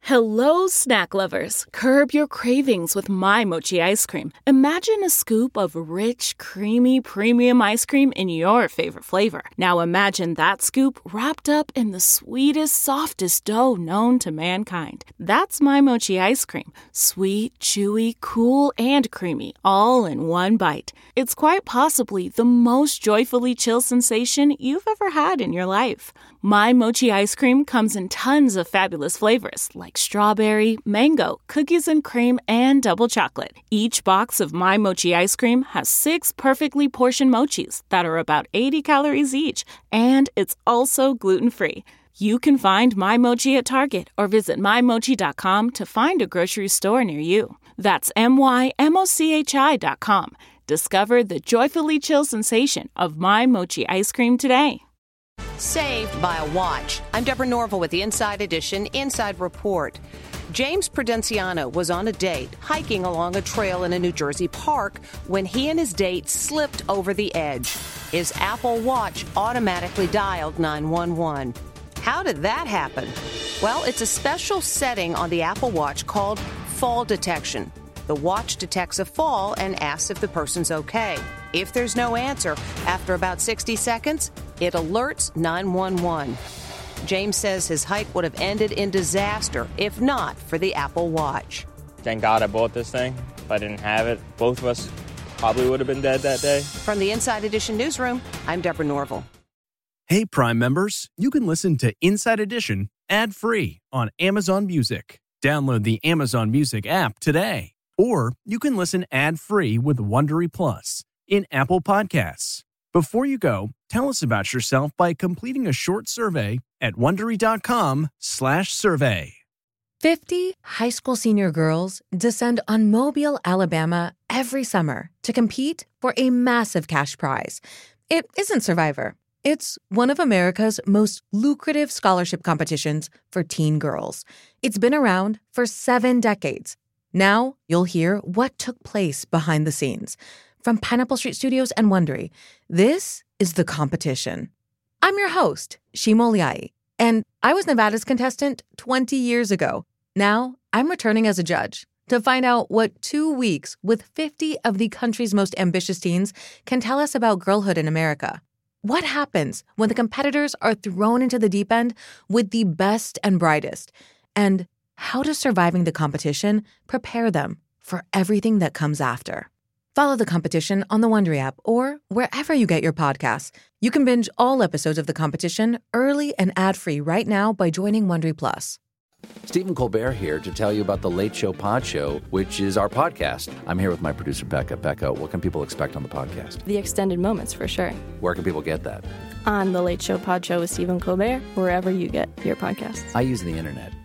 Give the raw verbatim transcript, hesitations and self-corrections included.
Hello, snack lovers. Curb your cravings with My Mochi ice cream. Imagine a scoop of rich, creamy, premium ice cream in your favorite flavor. Now imagine that scoop wrapped up in the sweetest, softest dough known to mankind. That's My Mochi ice cream. Sweet, chewy, cool, and creamy, all in one bite. It's quite possibly the most joyfully chill sensation you've ever had in your life. My Mochi ice cream comes in tons of fabulous flavors like strawberry, mango, cookies and cream, and double chocolate. Each box of My Mochi ice cream has six perfectly portioned mochis that are about eighty calories each, and it's also gluten-free. You can find My Mochi at Target or visit my mochi dot com to find a grocery store near you. That's M Y M O C H I dot com. Discover the joyfully chill sensation of My Mochi ice cream today. Saved by a watch. I'm Deborah Norville with the Inside Edition Inside Report. James Prudenciano was on a date hiking along a trail in a New Jersey park when he and his date slipped over the edge. His Apple Watch automatically dialed nine one one. How did that happen? Well, it's a special setting on the Apple Watch called fall detection. The watch detects a fall and asks if the person's okay. If there's no answer, after about sixty seconds, it alerts nine one one. James says his hike would have ended in disaster if not for the Apple Watch. Thank God I bought this thing. If I didn't have it, both of us probably would have been dead that day. From the Inside Edition newsroom, I'm Deborah Norville. Hey, Prime members, you can listen to Inside Edition ad-free on Amazon Music. Download the Amazon Music app today. Or you can listen ad-free with Wondery Plus in Apple Podcasts. Before you go, tell us about yourself by completing a short survey at Wondery.com slash survey. fifty high school senior girls descend on Mobile, Alabama every summer to compete for a massive cash prize. It isn't Survivor. It's one of America's most lucrative scholarship competitions for teen girls. It's been around for seven decades. Now you'll hear what took place behind the scenes. From Pineapple Street Studios and Wondery, this is The Competition. I'm your host, Shima Oliai, and I was Nevada's contestant twenty years ago. Now I'm returning as a judge to find out what two weeks with fifty of the country's most ambitious teens can tell us about girlhood in America. What happens when the competitors are thrown into the deep end with the best and brightest? And how does surviving the competition prepare them for everything that comes after? Follow The Competition on the Wondery app or wherever you get your podcasts. You can binge all episodes of The Competition early and ad-free right now by joining Wondery Plus. Stephen Colbert here to tell you about the Late Show Pod Show, which is our podcast. I'm here with my producer, Becca. Becca, what can people expect on the podcast? The extended moments, for sure. Where can people get that? On the Late Show Pod Show with Stephen Colbert, wherever you get your podcasts. I use the internet.